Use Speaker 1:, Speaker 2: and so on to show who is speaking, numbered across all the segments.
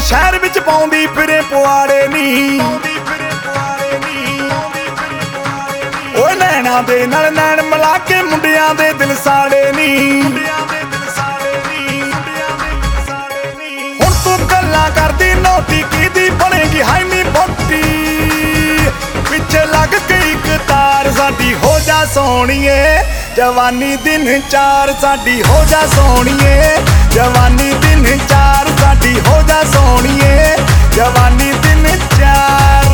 Speaker 1: शहर विच पाउंदी फिरे पुआड़े नी ओए नैना दे नाल नैन मिला के मुंडियां दे दिल साड़े नी हुण तू गल्लां करदी नोटी कीदी बनेगी हाई नी बोटी पिछे लग गई इक तार साडी हो जा सोहणीए जवानी दिन चार साडी हो जा सोहणीए जवानी दिन चार साडी हो जा सोहणीए जवानी दिन चार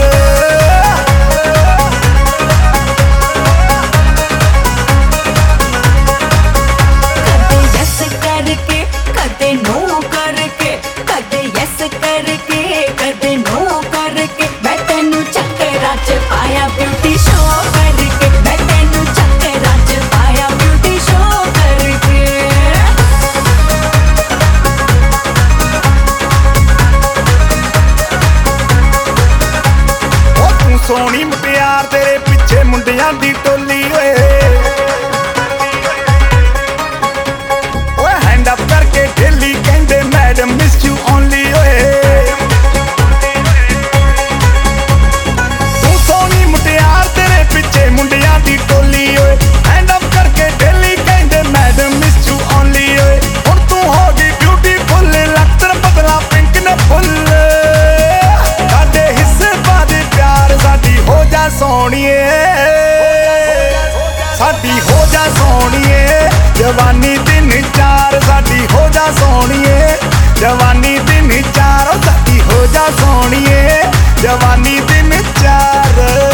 Speaker 2: कदे यस करके कदे नो करके कदे यस करके कदे नो करके मैं तेनू चक्करां च पाया ब्यूटी शो करके मैं तेनू चक्करां च पाया ब्यूटी शो करके
Speaker 1: सोहनी मुटियार तेरे पिछे मुंडियां दी टोली ओए हैंड अप करके ढेली कहंदे मैडम मिस यू ओनली तू सोहनी मुटियार तेरे पिछे मुंडियां दी टोली हैंड अप करके ढेली कहंदे मैडम मिस यू ओनली हुण तू हो गई ब्यूटीफुल लक्तर बदला पिंक ने फुल साडे हिस्से पादे प्यार साडी हो जा सोहणीए साडी हो जा सोहणीए जवानी दिन चार साडी हो जा सोहणीए जवानी दिन चार साडी हो जा सोहणीए जवानी दिन चार